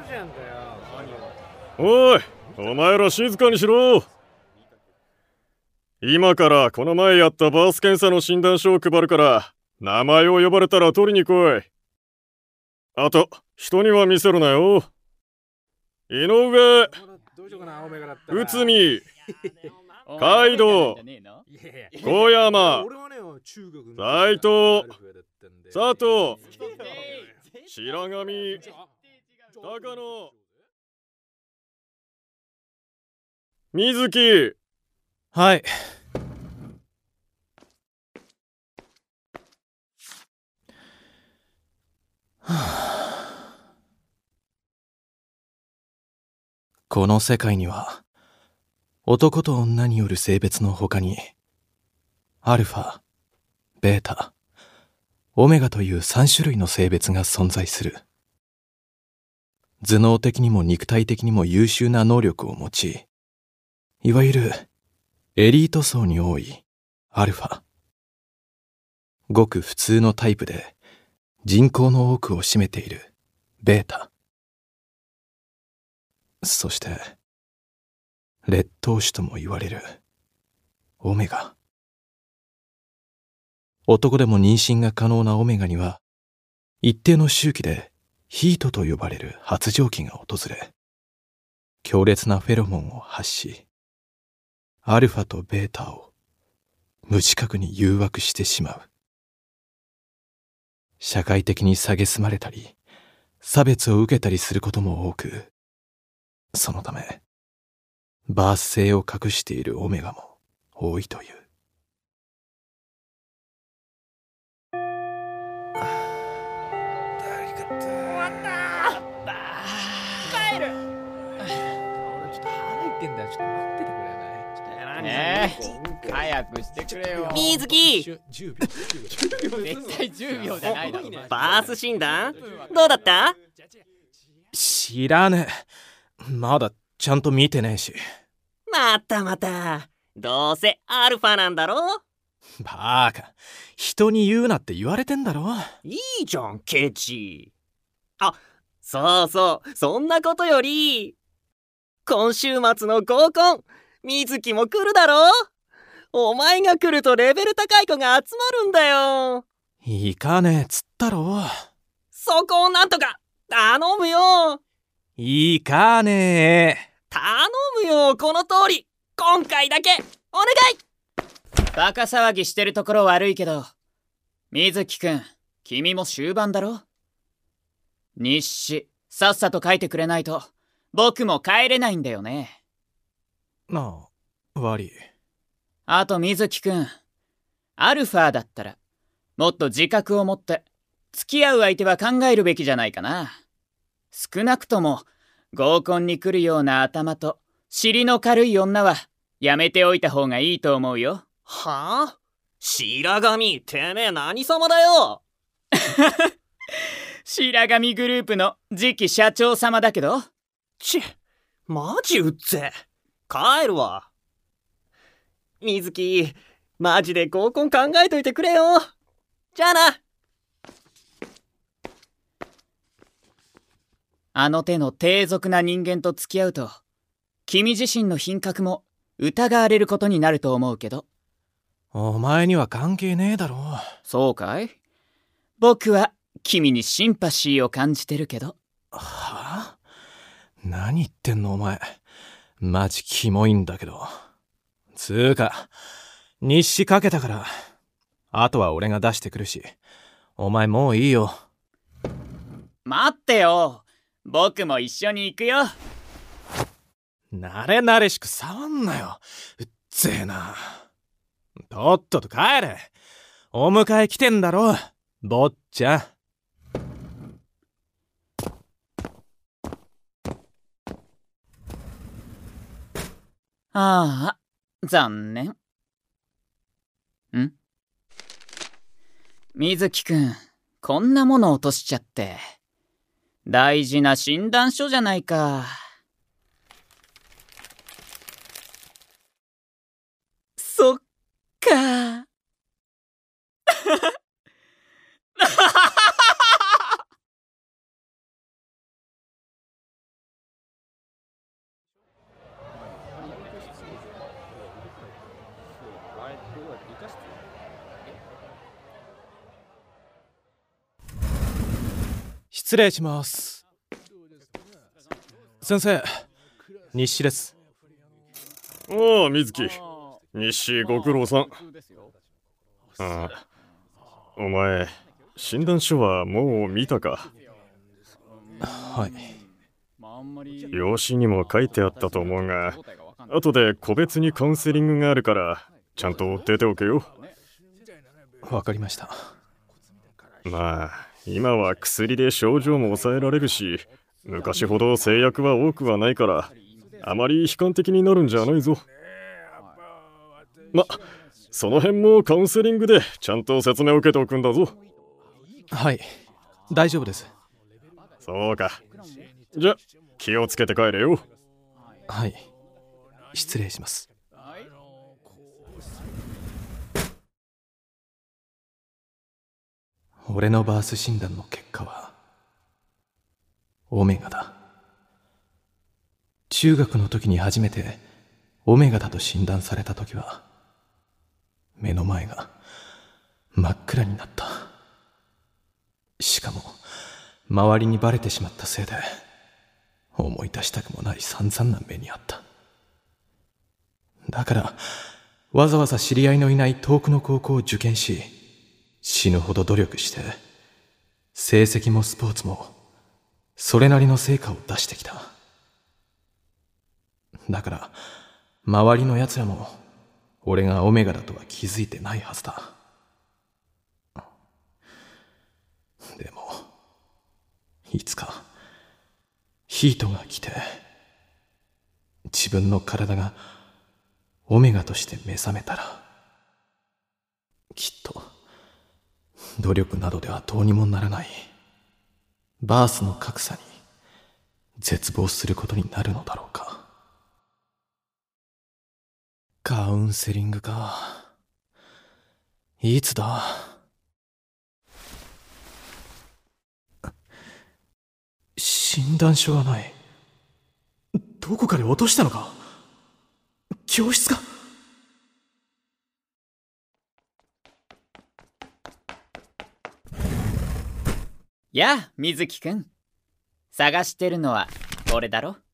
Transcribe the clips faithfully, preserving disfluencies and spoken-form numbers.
おい、お前ら静かにしろ。今からこの前やったバース検査の診断書を配るから、名前を呼ばれたら取りに来い。あと、人には見せるなよ。井上、内海、カイドウ、小山、斉藤、佐藤、白神、高野、水木。 はい。この世界には男と女による性別の他にアルファ、ベータ、オメガというさん種類の性別が存在する。頭脳的にも肉体的にも優秀な能力を持ち、いわゆるエリート層に多いアルファ。ごく普通のタイプで人口の多くを占めているベータ。そして劣等種とも言われるオメガ。男でも妊娠が可能なオメガには一定の周期でヒートと呼ばれる発情期が訪れ、強烈なフェロモンを発し、アルファとベータを無自覚に誘惑してしまう。社会的に蔑まれたり差別を受けたりすることも多く、そのためバース性を隠しているオメガも多いという。 帰る。俺ちょっと腹減ってんだよ。ちょっと待っててくれない？ えー、早くしてくれよ。 水木、 じゅうびょう絶対じゅうびょうじゃないだろ。 バース診断どうだった？ 知らねえ。まだちゃんと見てねえし。 またまた、どうせアルファなんだろ。 バーカ、人に言うなって言われてんだろ。 いいじゃんケチ。あ、そうそう、そんなことより今週末の合コン、水木も来るだろ。お前が来るとレベル高い子が集まるんだよ。 行かねえっつったろ。 そこをなんとか頼むよ。 行かねえ。 頼むよ、この通り。今回だけお願い。 バカ騒ぎしてるところ悪いけど、水木くん、君も終盤だろ。日誌さっさと書いてくれないと僕も帰れないんだよね。 なあ、悪い。 あと水木くん、アルファだったらもっと自覚を持って付き合う相手は考えるべきじゃないかな。少なくとも合コンに来るような頭と尻の軽い女はやめておいた方がいいと思うよ。 はあ？白神、てめえ何様だよ。 白神グループの次期社長様だけど。 ち、マジうっぜ。帰るわ。水木、マジで合コン考えといてくれよ。じゃあな。 あの手の低俗な人間と付き合うと、君自身の品格も疑われることになると思うけど。 お前には関係ねえだろ。 そうかい？僕は君にシンパシーを感じてるけど。 はあ？何言ってんのお前。マジキモいんだけど。つーか、日誌かけたから。あとは俺が出してくるし。お前もういいよ。 待ってよ。僕も一緒に行くよ。 慣れ慣れしく触んなよ。うっぜえな。とっとと帰れ。お迎え来てんだろ、坊ちゃん。 ああ、残念。ん？水木くん、こんなもの落としちゃって。大事な診断書じゃないか。そっか。 失礼します。先生、日誌です。 ああ、水木。日誌ご苦労さん。ああ、お前、診断書はもう見たか？ はい。 用紙にも書いてあったと思うが、後で個別にカウンセリングがあるからちゃんと出ておけよ。 わかりました。 まあ今は薬で症状も抑えられるし、昔ほど制約は多くはないからあまり悲観的になるんじゃないぞ。ま、その辺もカウンセリングでちゃんと説明を受けておくんだぞ。 はい、大丈夫です。 そうか。じゃ気をつけて帰れよ。 はい、失礼します。俺のバース診断の結果はオメガだ。中学の時に初めてオメガだと診断された時は目の前が真っ暗になった。しかも周りにバレてしまったせいで思い出したくもない散々な目にあった。だからわざわざ知り合いのいない遠くの高校を受験し、死ぬほど努力して成績もスポーツもそれなりの成果を出してきた。だから周りの奴らも俺がオメガだとは気づいてないはずだ。でもいつかヒートが来て自分の体がオメガとして目覚めたら、きっと努力などではどうにもならないバースの格差に絶望することになるのだろうか。カウンセリングか。いつだ？診断書がない。どこかで落としたのか？教室か？ やあ、水木くん。探してるのは俺だろ？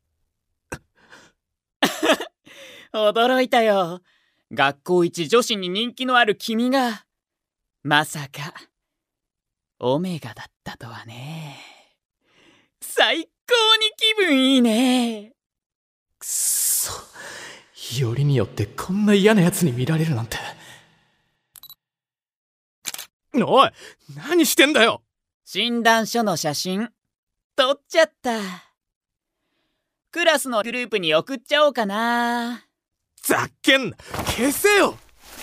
驚いたよ。学校一女子に人気のある君がまさかオメガだったとはね。最高に気分いいね。 くっそ、よりによってこんな嫌な奴に見られるなんて。おい、何してんだよ。 診断書の写真撮っちゃった。クラスのグループに送っちゃおうかな。 ざっけんな、消せよ。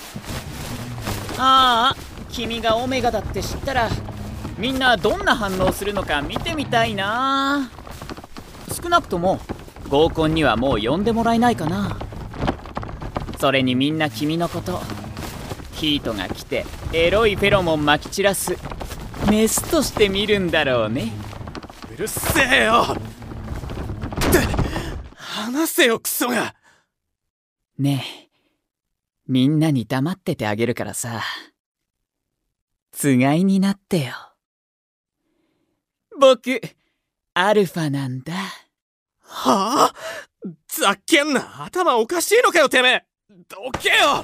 ああ、君がオメガだって知ったらみんなどんな反応するのか見てみたいな。少なくとも合コンにはもう呼んでもらえないかな。それにみんな君のこと、ヒートが来てエロいフェロモン撒き散らすメスとして見るんだろうね。 うるせえよ。話せよ、クソが。 ねえ、みんなに黙っててあげるからさ、つがいになってよ。僕アルファなんだ。 はあ？ざっけんな、頭おかしいのかよてめえ。どけよ。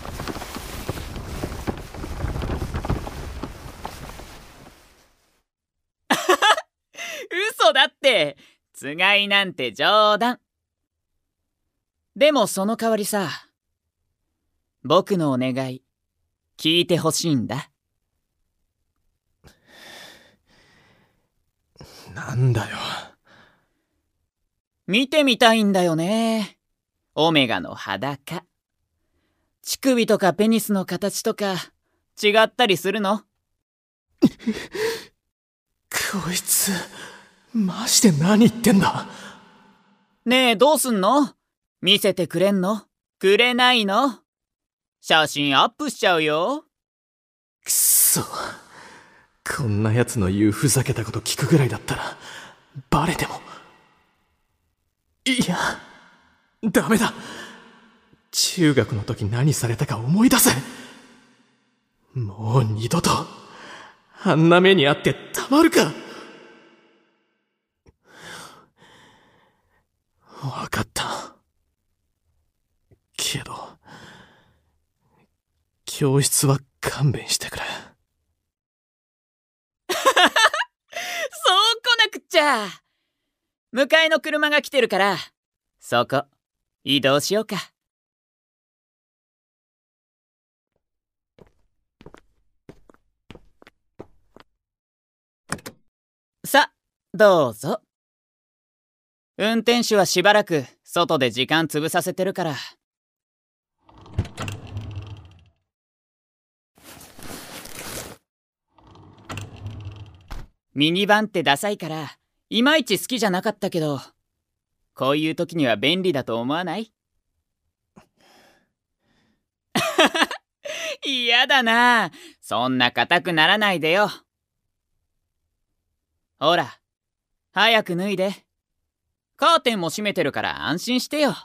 嘘だって、つがいなんて冗談。でもその代わりさ、僕のお願い聞いてほしいんだ。 なんだよ。 見てみたいんだよね、オメガの裸。乳首とかペニスの形とか違ったりするの？ こいつマジで何言ってんだ。 ねえ、どうすんの？見せてくれんの？くれないの？写真アップしちゃうよ。 くっそ、こんな奴の言うふざけたこと聞くぐらいだったらバレても。いや、ダメだ。中学の時何されたか思い出せ。もう二度とあんな目にあってたまるか。 教室は勘弁してくれ。 そう来なくっちゃ。迎えの車が来てるから、そこ移動しようか。さ、どうぞ。運転手はしばらく外で時間潰させてるから。ミニバンってダサいからいまいち好きじゃなかったけど、こういう時には便利だと思わない？嫌だな。そんな硬くならないでよ。ほら、早く脱いで。カーテンも閉めてるから安心してよ。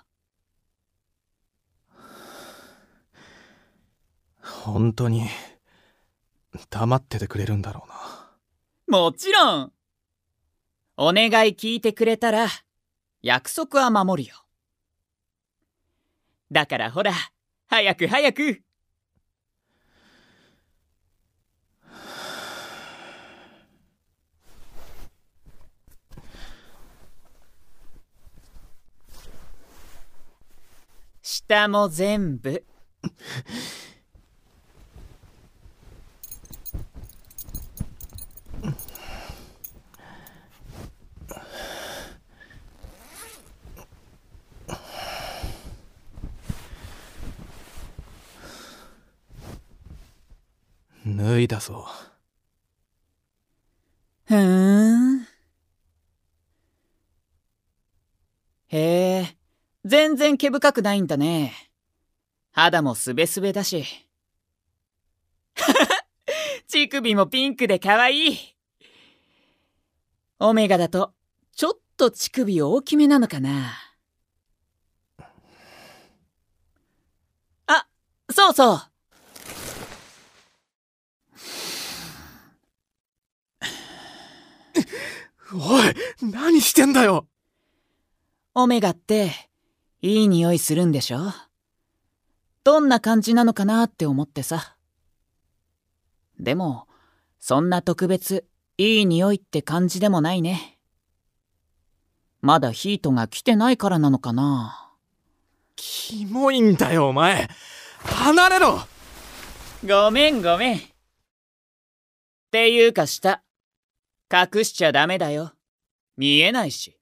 本当に黙っててくれるんだろうな。 もちろん。お願い聞いてくれたら約束は守るよ。だからほら、早く早く。下も全部。 脱いだぞ。 ふーん。へえ、全然毛深くないんだね。肌もすべすべだし。乳首もピンクでかわいい。オメガだとちょっと乳首大きめなのかな。あ、そうそう。 おい、何してんだよ。 オメガっていい匂いするんでしょ？どんな感じなのかなって思ってさ。でもそんな特別いい匂いって感じでもないね。まだヒートが来てないからなのかな。 キモいんだよお前。離れろ。 ごめんごめん。っていうか下隠しちゃダメだよ。見えないし。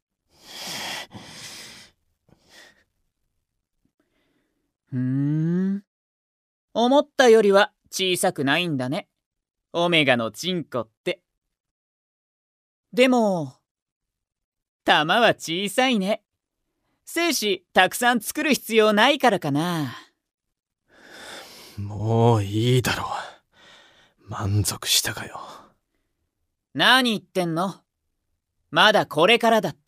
ふーん。思ったよりは小さくないんだね。オメガのチンコって。でも、玉は小さいね。精子たくさん作る必要ないからかな。 もういいだろう。満足したかよ。 何言ってんの？まだこれからだって。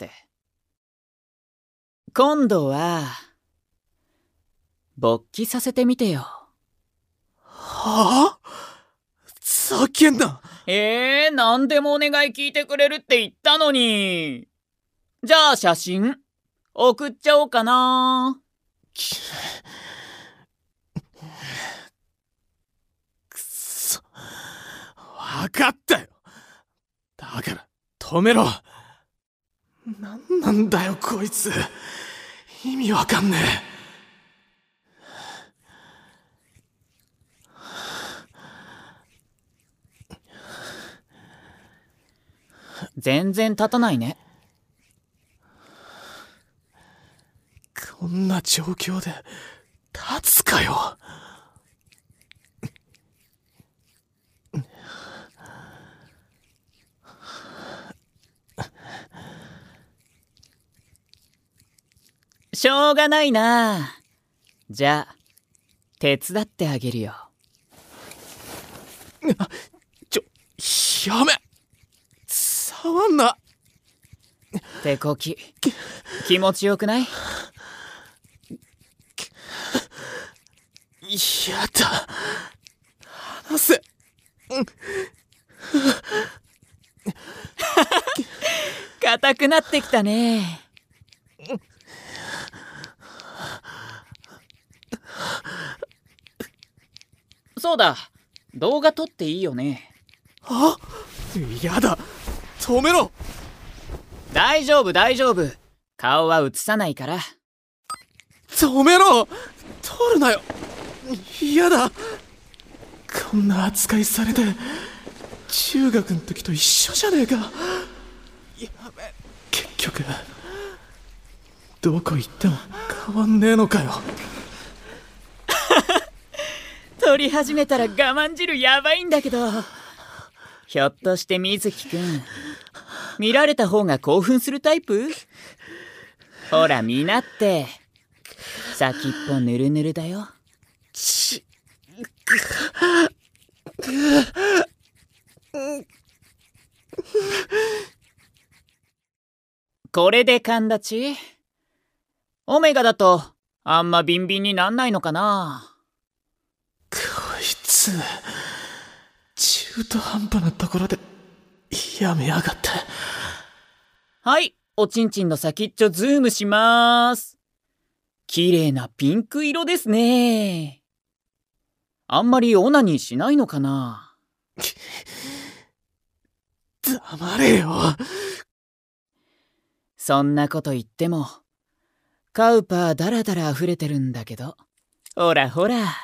今度は勃起させてみてよ。 はあ？ざけんな。 えー、何でもお願い聞いてくれるって言ったのに。じゃあ写真送っちゃおうかな。 くそ、わかったよ。だから止めろ。なんなんだよこいつ。意味わかんねえ。 全然立たないね。 こんな状況で立つかよ。 しょうがないな。じゃあ手伝ってあげるよ。 ちょ、やめ。触んな。 手こき気持ちよくない？ やだ。離せ。 硬くなってきたね。 そうだ、動画撮っていいよね。 あ、やだ、止めろ。 大丈夫大丈夫、顔は映さないから。 止めろ、撮るなよ。やだ、こんな扱いされて中学の時と一緒じゃねえか。やべ、結局どこ行っても変わんねえのかよ。 撮り始めたら我慢汁やばいんだけど。ひょっとして水木くん、見られた方が興奮するタイプ？ほら見なって、先っぽぬるぬるだよ。 ちこれで勘立ち？オメガだとあんまビンビンになんないのかな。 こいつ中途半端なところでやめやがって。 はい、おちんちんの先っちょズームしまーす。綺麗なピンク色ですね。あんまりオナニーしないのかな。 黙れよ。 そんなこと言ってもカウパーダラダラ溢れてるんだけど。ほらほら。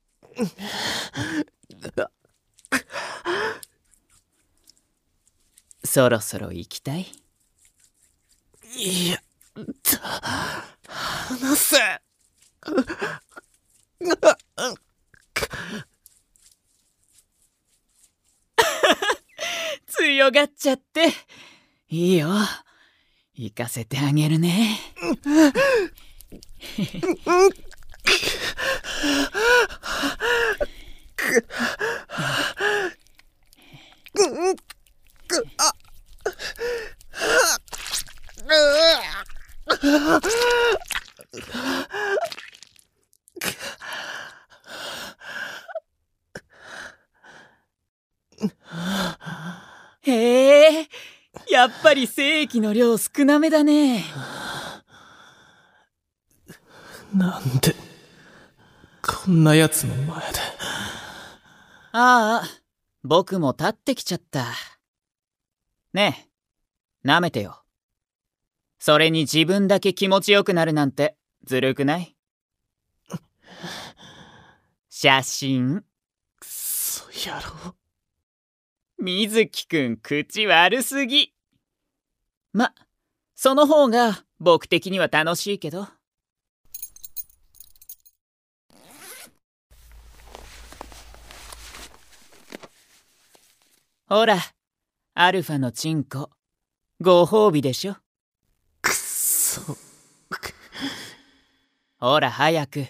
そろそろ行きたい？ いや、離せ。 強がっちゃって。いいよ、行かせてあげるね。へえ、やっぱり精液の量少なめだね。 なんでこんなやつの前で。 ああ、僕も立ってきちゃった。ねえ、舐めてよ。それに自分だけ気持ちよくなるなんてずるくない？写真。 くそ野郎。 水木くん口悪すぎ。ま、その方が僕的には楽しいけど。ほら、アルファのチンコ、ご褒美でしょ。 くっそ。 ほら早く。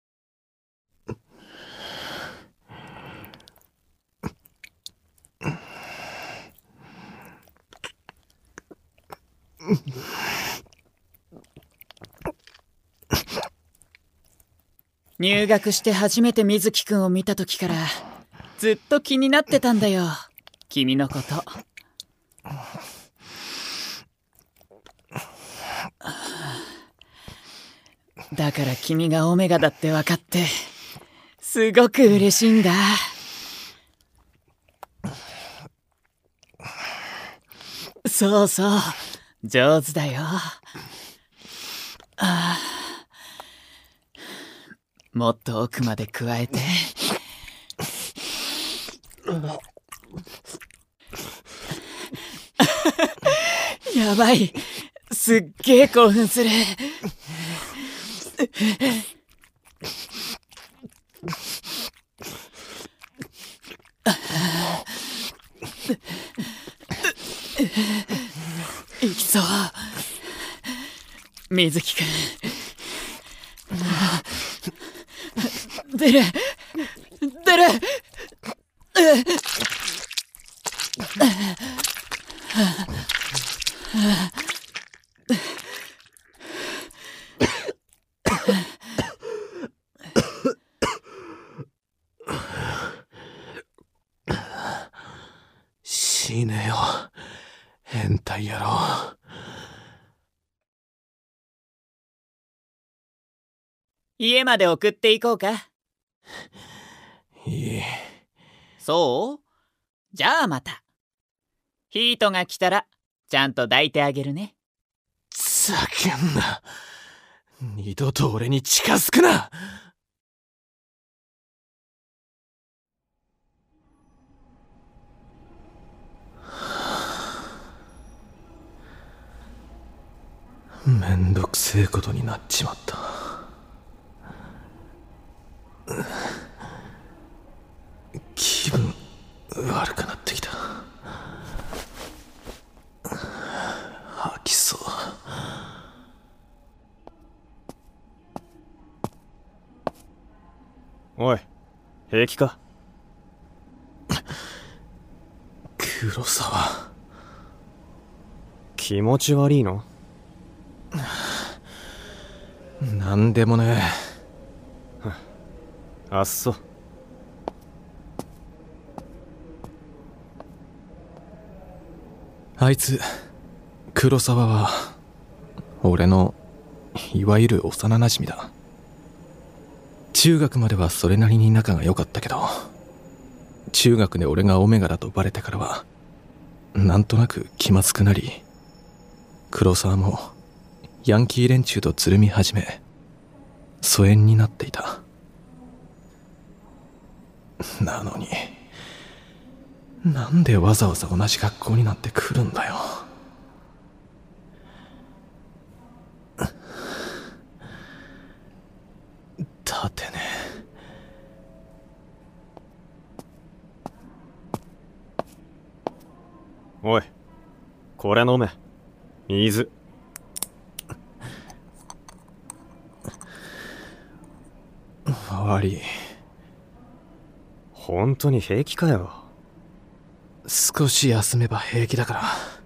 入学して初めて水木くんを見た時からずっと気になってたんだよ、君のこと。だから君がオメガだって分かってすごく嬉しいんだ。そうそう、上手だよ。ああ、もっと奥まで加えて。やばい、すっげえ興奮する。いきそう、水木くん。出る出る。 死ねよ、変態野郎。 家まで送っていこうか。 いい。 そう？じゃあまた。ヒートが来たらちゃんと抱いてあげるね。 ざけんな。二度と俺に近づくな。めんどくせえことになっちまった。気分悪くなってきた。吐きそう。 おい、平気か？ 黒沢。 気持ち悪いの？ なんでもねえ。あっそ。 あいつ黒沢は俺のいわゆる幼なじみだ。中学まではそれなりに仲が良かったけど、中学で俺がオメガだとバレてからはなんとなく気まずくなり、黒沢もヤンキー連中とつるみ始め疎遠になっていた。なのになんでわざわざ同じ学校になって来るんだよ。立てねえ。おい、これ飲め。水。 悪い。 本当に平気かよ。 少し休めば平気だから。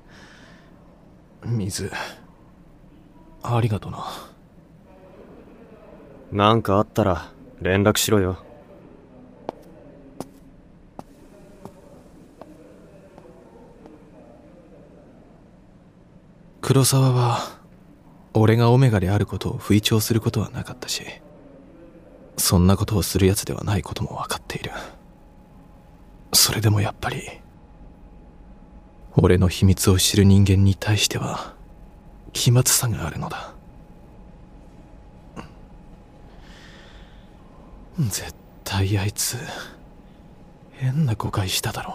水ありがとな。 なんかあったら連絡しろよ。 黒沢は俺がオメガであることを吹聴することはなかったし、そんなことをするやつではないことも分かっている。それでもやっぱり俺の秘密を知る人間に対しては気まずさがあるのだ。絶対あいつ変な誤解しただろう。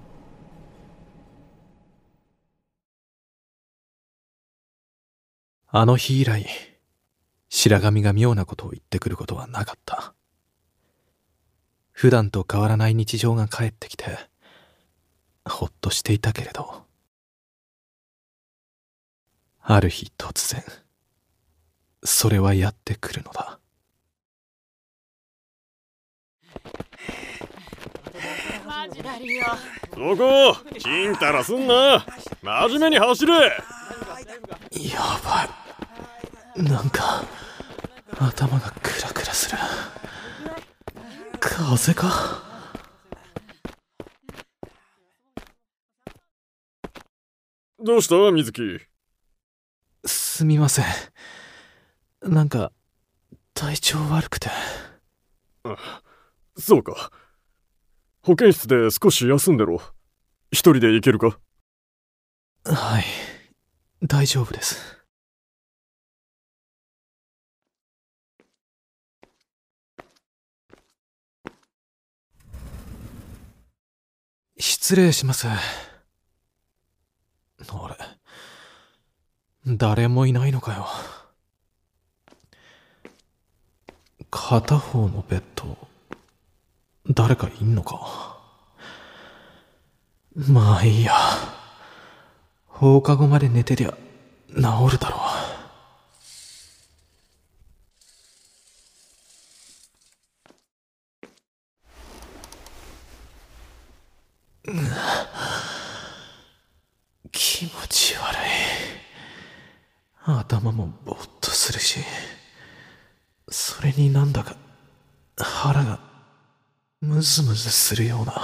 あの日以来白神が妙なことを言ってくることはなかった。普段と変わらない日常が帰ってきてほっとしていたけれど、ある日突然それはやってくるのだ。 そこちんたらすんな。真面目に走れ。 やばい、なんか頭がクラクラする。風邪か？ どうした水木？ すみません、なんか体調悪くて。 あ、そうか。保健室で少し休んでろ。一人で行けるか？ はい、大丈夫です。失礼します。あれ、誰もいないのかよ。片方のベッド誰かいんのか。まあいいや、放課後まで寝てりゃ治るだろう。気持ち悪い。頭もぼーっとするし、それになんだか腹がムズムズするような。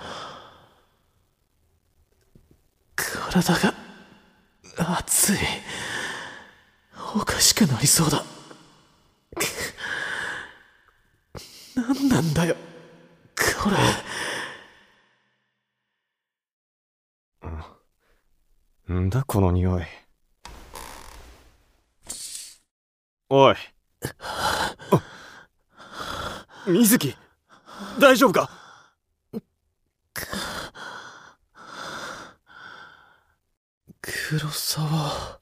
体が熱い。おかしくなりそうだ。なんなんだよ、 これ。 んだこの匂い。おい。水木、大丈夫か？ 黒沢、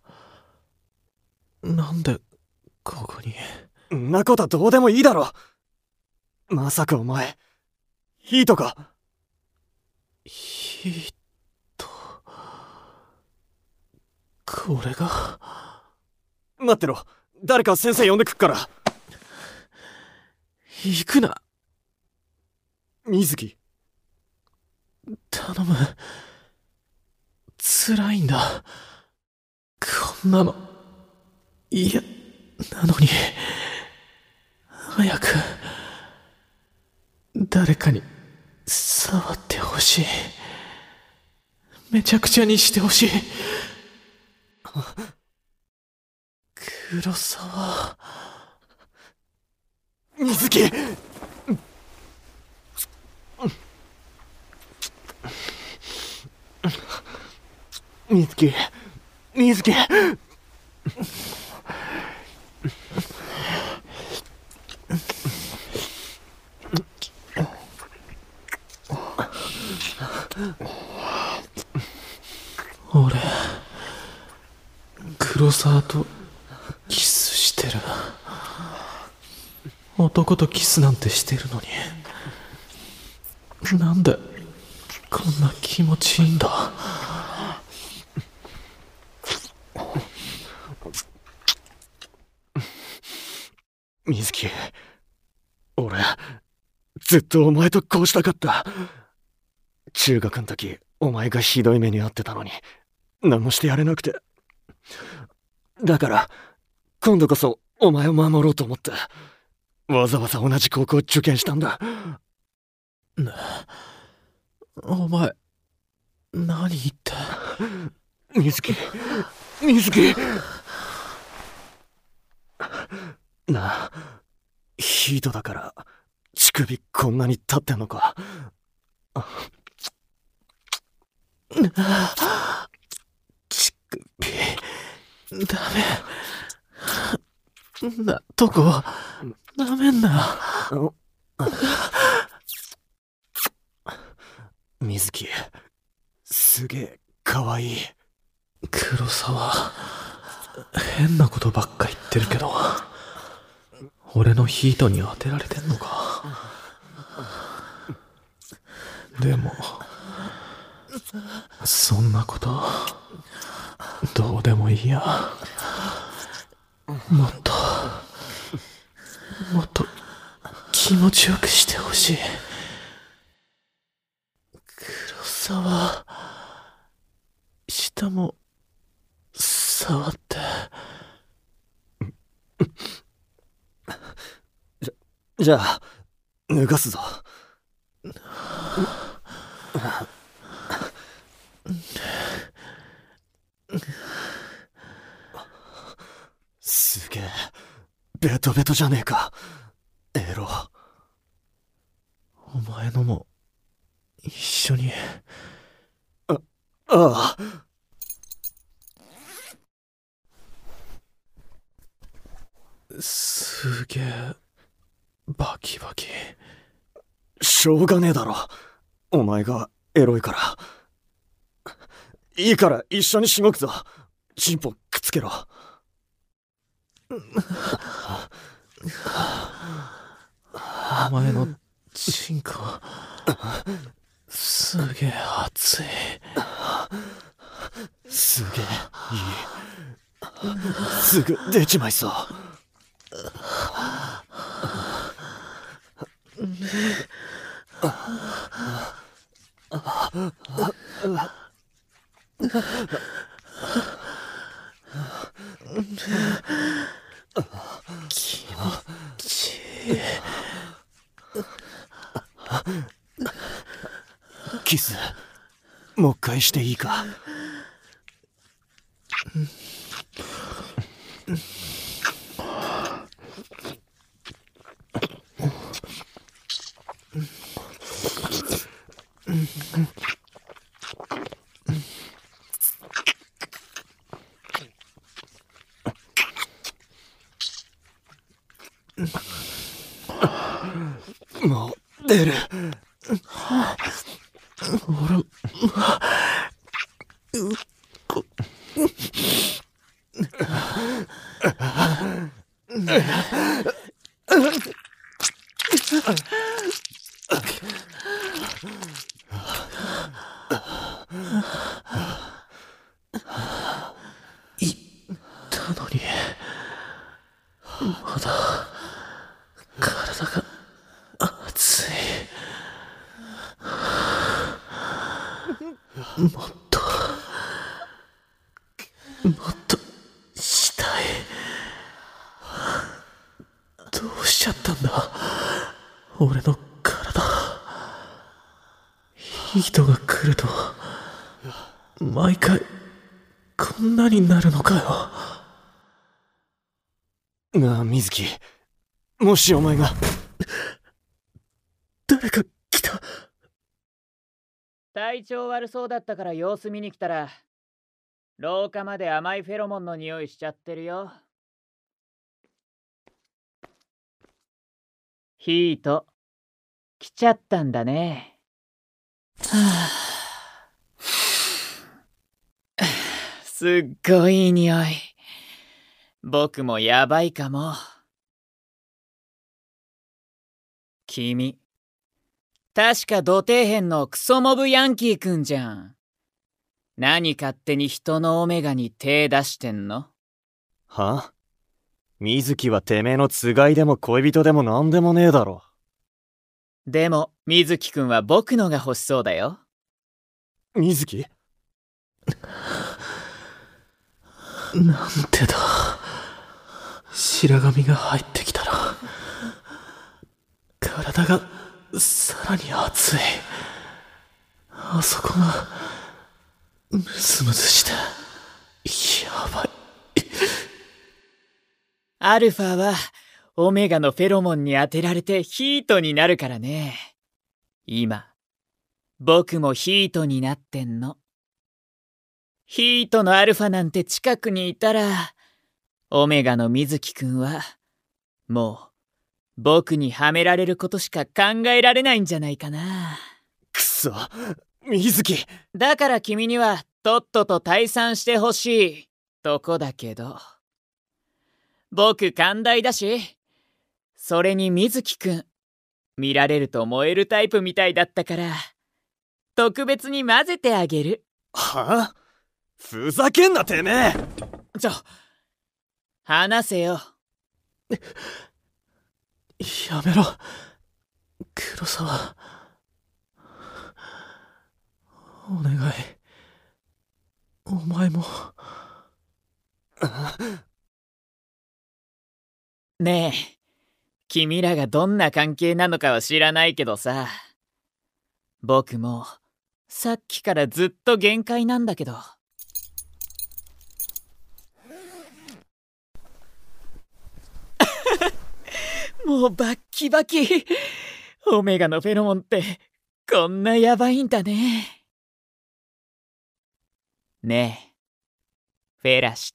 なんでここに？ んなことはどうでもいいだろ。まさかお前ヒートか？ ヒート、これが。 待ってろ、誰か先生呼んでくっから。 行くな。 水木、 頼む。辛いんだ、こんなの。いや、なのに早く誰かに触ってほしい。めちゃくちゃにしてほしい。黒沢。 水木、水木、水木。 俺、黒沢とキスしてる。男とキスなんてしてるのに、なんでこんな気持ちいいんだ。 水木、俺ずっとお前とこうしたかった。中学の時お前がひどい目に遭ってたのに何もしてやれなくて、だから今度こそお前を守ろうと思ってわざわざ同じ高校受験したんだ。 ね、お前何言って。 水木、水木。なあ、ヒートだから乳首こんなに立ってんのか。 乳首ダメなとこダメんな。 水木、すげえかわいい。 黒沢、変なことばっか言ってるけど、俺のヒートに当てられてんのか。でもそんなことどうでもいいや。もっともっと気持ちよくしてほしい。黒沢、下も触って。 じゃ、じゃあ脱がすぞ。すげえベトベトじゃねえか、エロ。 お前のも一緒に。 あ、ああ。 すげえバキバキ。 しょうがねえだろ、お前がエロいから。いいから一緒にしごくぞ。チンポくっつけろ。 お前のチンコすげえ熱い。 すげえいい。すぐ出ちまいそう。 気持ちいい。 キスもう一回していいか。 もう出る。 俺も言ったのにまだ体が熱い。もっともっとしたい。どうしちゃったんだ俺の体。ヒートが来ると毎回こんなになるのかよ。 なあ水木、もしお前が。 誰か来た。 体調悪そうだったから様子見に来たら、廊下まで甘いフェロモンの匂いしちゃってるよ。ヒート来ちゃったんだね。はあ、すっごいいい匂い。僕もやばいかも。君、確か土底辺のクソモブヤンキーくんじゃん。何勝手に人のオメガに手出してんの？ は？水木はてめえのつがいでも恋人でもなんでもねえだろ。 でも水木くんは僕のが欲しそうだよ。 水木？ なんてだ。白髪が入ってきたら体がさらに熱い。あそこがムズムズしてやばい。 アルファはオメガのフェロモンに当てられてヒートになるからね。今僕もヒートになってんの。ヒートのアルファなんて近くにいたら、オメガの水木くんはもう僕にはめられることしか考えられないんじゃないかな。 くそ、水木。 だから君にはとっとと退散してほしいとこだけど、僕寛大だし、それに水木くん見られると燃えるタイプみたいだったから、特別に混ぜてあげる。 はあ？ふざけんなてめえ。 ちょ、話せよ。 やめろ黒沢。お願い、お前も。 ねえ、君らがどんな関係なのかは知らないけどさ、僕もさっきからずっと限界なんだけど。もうバッキバキ。オメガのフェロモンってこんなヤバいんだね。ねえ、フェラして。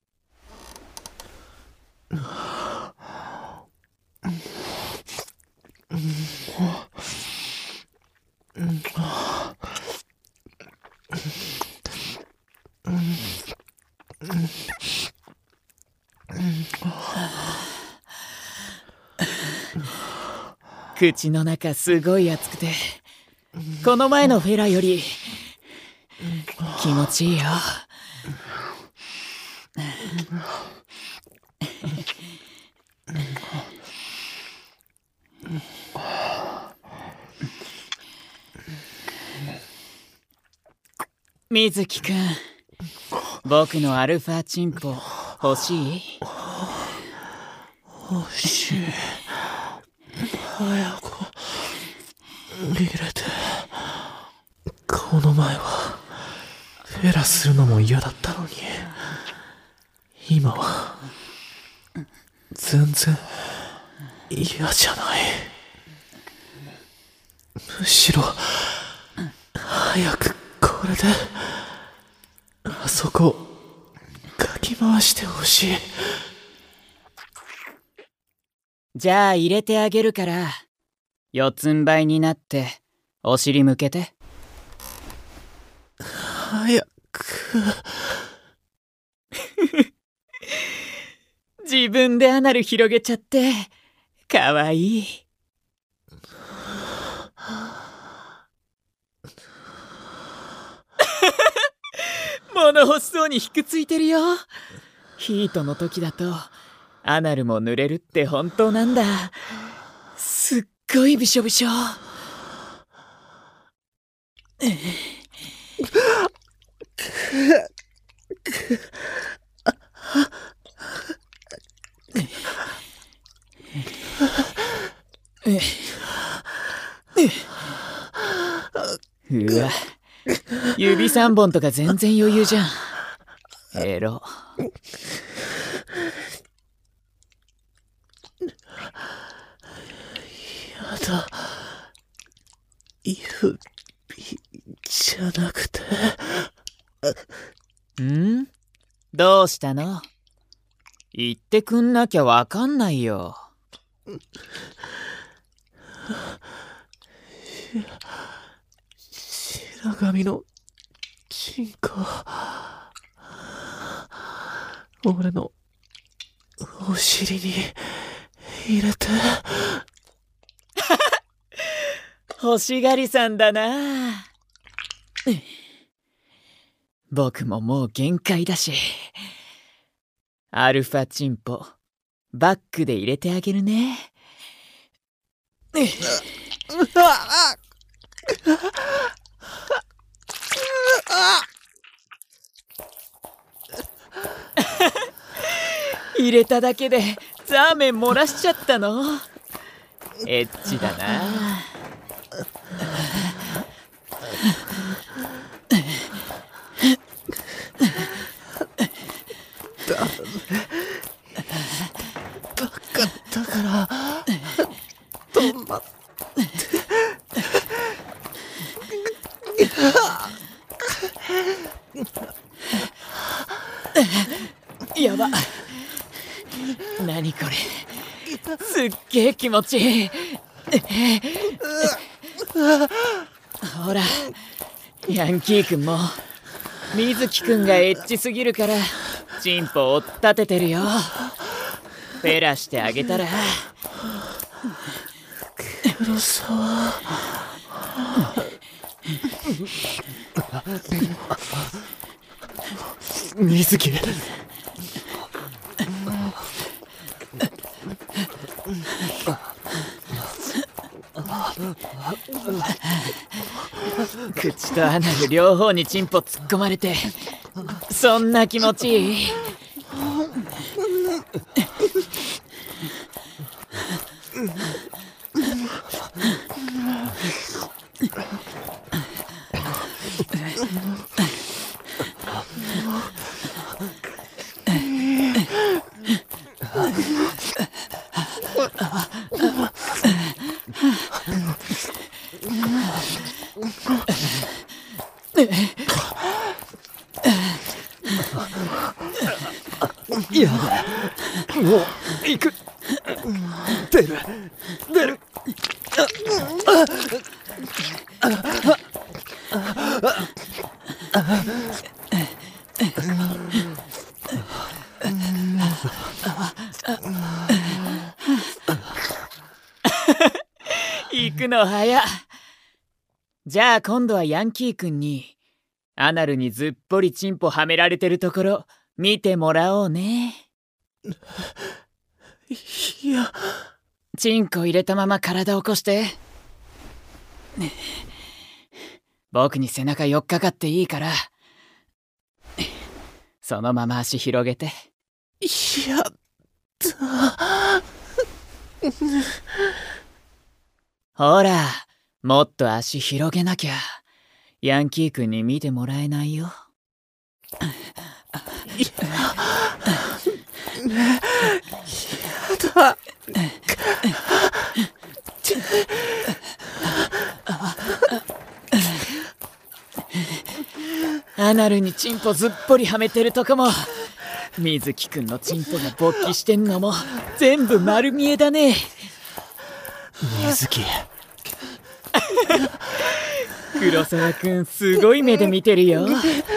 口の中すごい熱くて、この前のフェラより気持ちいいよ。水木くん、僕のアルファチンポ欲しい？ 欲しい。早く入れて。この前はフェラするのも嫌だったのに、今は全然嫌じゃない。むしろ早くこれであそこかき回してほしい。 じゃあ入れてあげるから、四つん這いになってお尻向けて。 早く。 自分でアナル広げちゃってかわいい。物欲しそうにひくついてるよ。ヒートの時だとアナルも濡れるって本当なんだ。すっごいびしょびしょ。うわ、指三本とか全然余裕じゃん。エロ。 やだ。指じゃなくて。 ん？どうしたの？言ってくんなきゃわかんないよ。 白髪のチンコ。俺のお尻に入れて。 欲しがりさんだな。僕ももう限界だし、アルファチンポバックで入れてあげるね。入れただけでザーメン漏らしちゃったの？エッチだな。 バカだから止まって。 やば。何これ。すっげえ気持ちいい。ほら、ヤンキーくんも水木くんがエッチすぎるからチンポ追っ立ててるよ。フェラしてあげたら。 黒沢。水木。 口とアナル両方にチンポ突っ込まれて、そんな気持ちいい。 やだ。もう行く。出る出る。 行くの早。じゃあ今度はヤンキーくんにアナルにずっぽりチンポはめられてるところ見てもらおうね。 いや、 チンコ入れたまま体起こして。僕に背中寄っかかっていいから、そのまま足広げて。 やった。 ほら、もっと足広げなきゃヤンキーくんに見てもらえないよ。 やだ。 アナルにチンポずっぽりはめてるとこも、水木くんのチンポが勃起してんのも全部丸見えだね。 水木。 黒沢くんすごい目で見てるよ。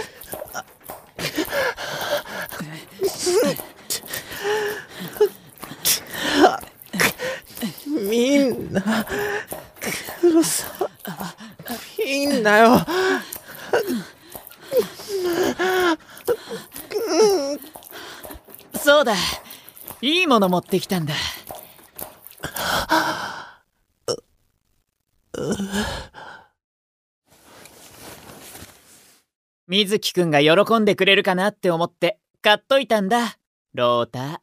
みんな黒沢いいんだよ。 そうだ、いいもの持ってきたんだ。水木くんが喜んでくれるかなって思って買っといたんだ、ローター。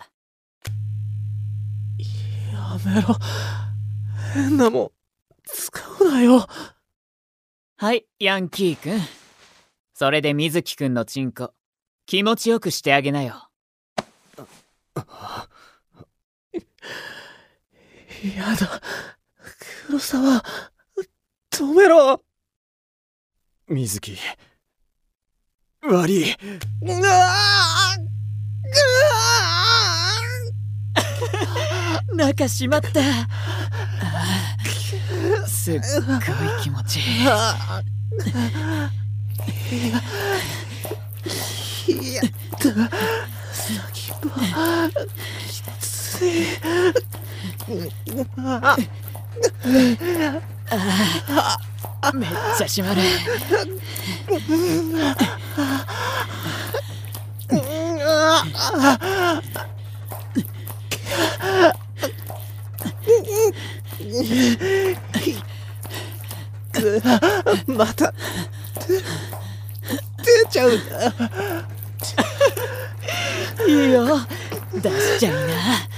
やめろ、変なもん使うなよ。 はい、ヤンキーくん。それで水木くんのチンコ気持ちよくしてあげなよ。 やだ、黒沢、止めろ。 水木、悪い。 うわあ、 中しまった。すっごい気持ちいい。 やった先っぽきつい。 あめっちゃしまる。 また出ちゃうんだ。 いいよ、出しちゃいな。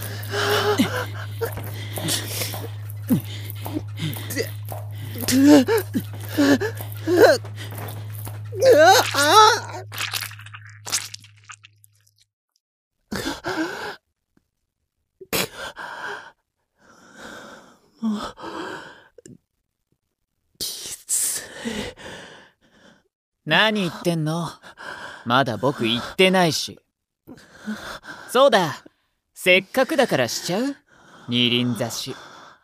もうきつい。 何言ってんの？まだ僕言ってないし。そうだ、せっかくだからしちゃう？二輪挿し。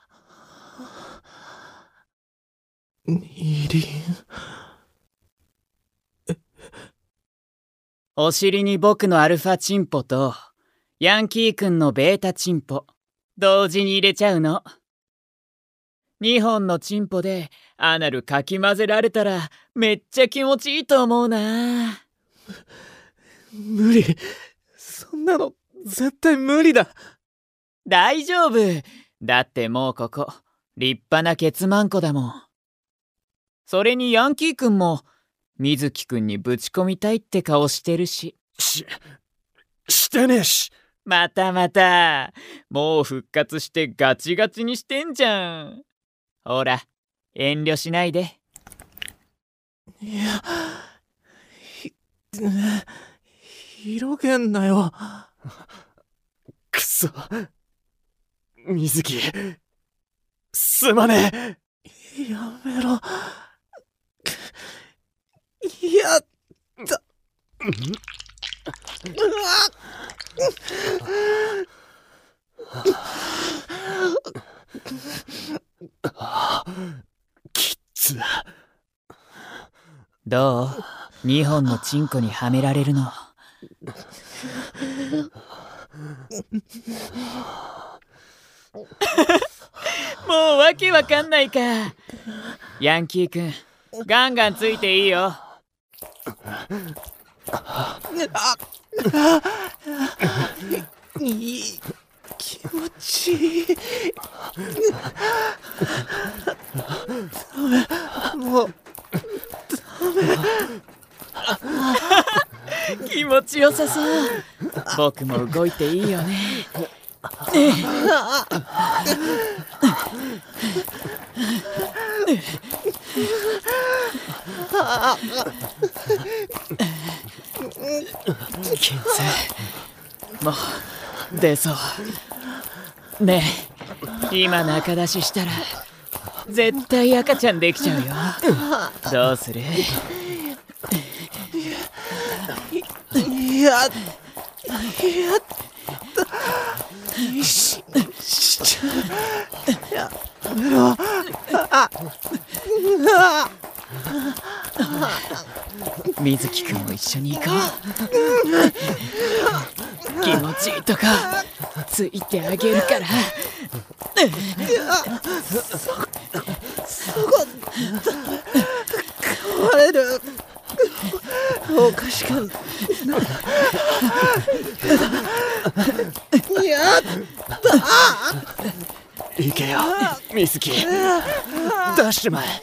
二輪？ お尻に僕のアルファチンポとヤンキーくんのベータチンポ同時に入れちゃうの。二本のチンポでアナルかき混ぜられたらめっちゃ気持ちいいと思うな。 無理、そんなの絶対無理だ。 大丈夫だって、もうここ立派なケツマンコだもん。それにヤンキーくんも水木くんにぶち込みたいって顔してるし。 し、してねえし。 またまた、もう復活してガチガチにしてんじゃん。ほら、遠慮しないで。 いや、ひ、広げんなよ。 くそ、水木、すまねえ。 やめろ。やった。 きっつ。 どう？二本のチンコにはめられるの。もうわけわかんないか。ヤンキーくん、ガンガンついていいよ。 いい気持ちいい。ダメ、もうダメ。 気持ちよさそう。僕も動いていいよね。きつい。もう出そう。ねえ、今中出ししたら絶対赤ちゃんできちゃうよ。どうする？ いや、やった。 ししやめろ。ああ水木くんも一緒に行こう。気持ちいいとこついてあげるから。 そこ壊れる。おかしくない。やった行けよ水木、出しちまえ。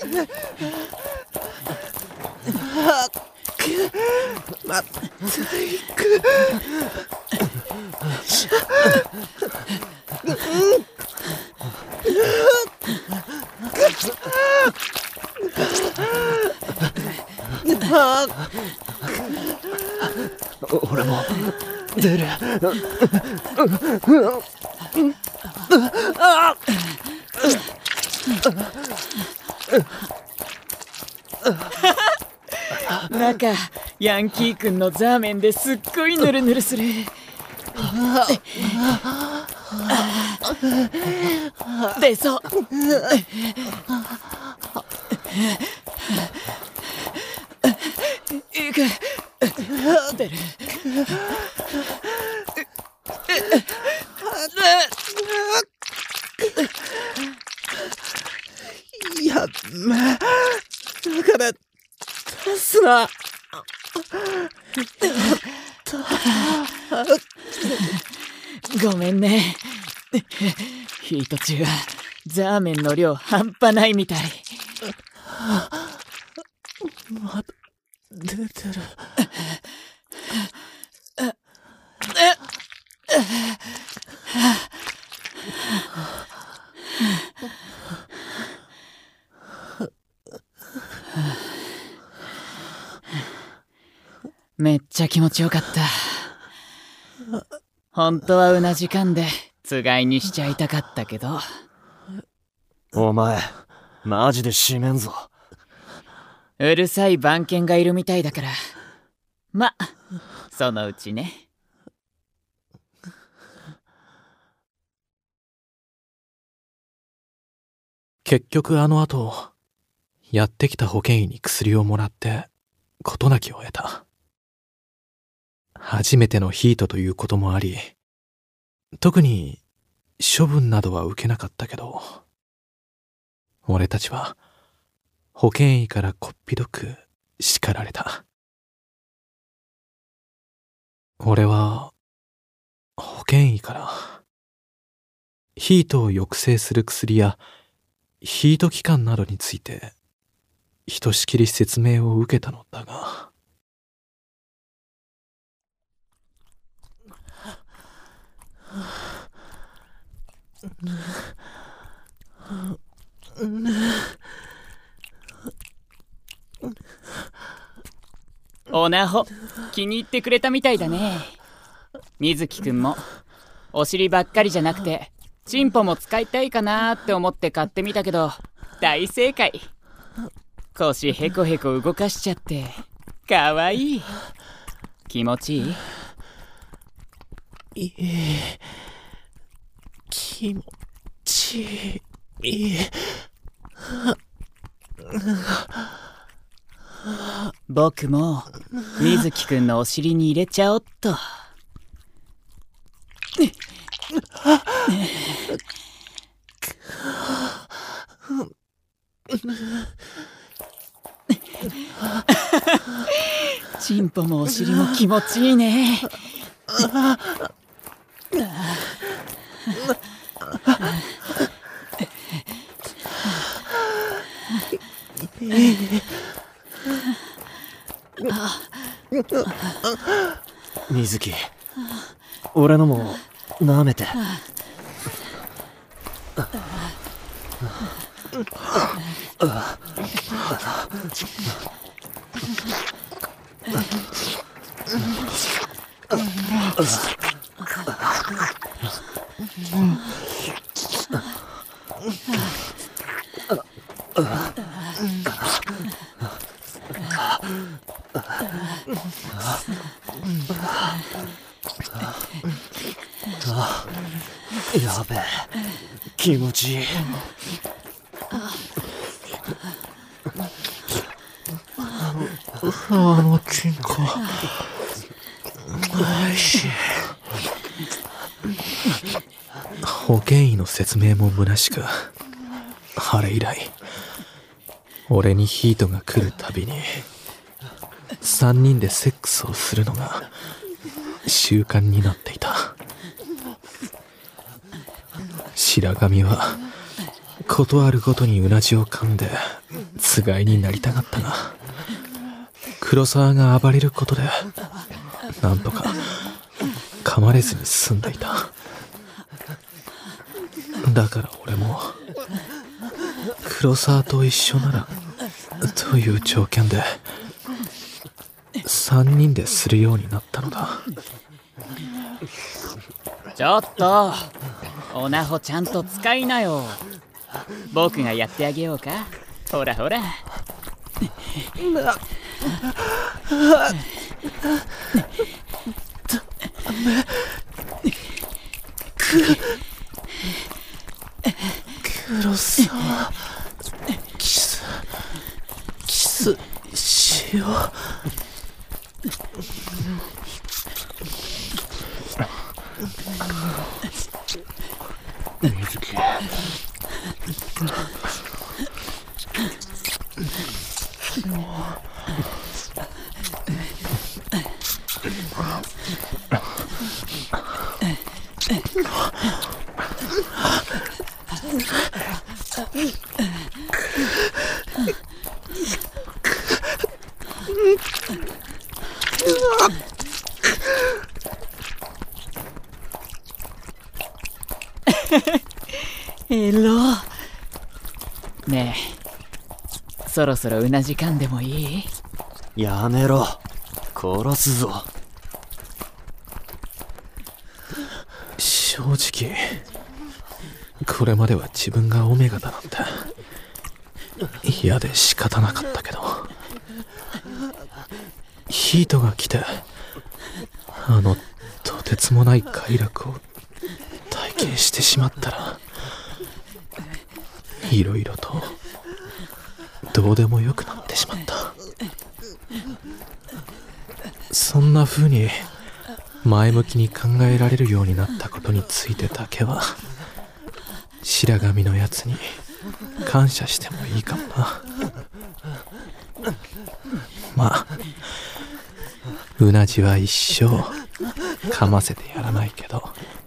まったく。 俺も出る。 中ヤンキーくんのザーメンですっごいヌルヌルする。出そう。いく出る。 やめだから出すな。 ごめんね。ヒート中ザーメンの量半端ないみたい。 まだ出てる。 めっちゃ気持ちよかった。本当はうなじかんでつがいにしちゃいたかったけど。 お前マジで締めんぞ。 うるさい番犬がいるみたいだから、まそのうちね。 結局あの後やってきた保健医に薬をもらって事なきを得た。初めてのヒートということもあり、特に処分などは受けなかったけど、俺たちは保健医からこっぴどく叱られた。俺は保健医からヒートを抑制する薬やヒート期間などについてひとしきり説明を受けたのだが、 おなほ気に入ってくれたみたいだね。水木くんもお尻ばっかりじゃなくてチンポも使いたいかなーって思って買ってみたけど大正解。腰ヘコヘコ動かしちゃってかわいい。気持ちいい？ いい。気持ちいい。 僕も水木くんのお尻に入れちゃおっと。チンポもお尻も気持ちいいね。 水木、俺のも舐めて。 やべえ、気持ちいい。 あのチンコおいしい。保健医の説明も虚しく、あれ以来俺にヒートが来るたびに三人でセックスをするのが習慣になっていた。白神はことあるごとにうなじを噛んでつがいになりたがったが、黒沢が暴れることでなんとか噛まれずに済んでいた。だから俺も黒沢と一緒ならという条件で三人でするようになったのだ。 ちょっとオナホちゃんと使いなよ。僕がやってあげようか。ほらほら。 黒沢、キスキスしよう。 水木、 エロ。ねえ、そろそろうなじかんでもいい？ やめろ、殺すぞ。 正直これまでは自分がオメガだなんて嫌で仕方なかったけど、ヒートが来てあのとてつもない快楽を体験してしまったら、いろいろとどうでもよくなってしまった。そんな風に前向きに考えられるようになったことについてだけは白神のやつに感謝してもいいかもな。まあうなじは一生噛ませてやらないけど。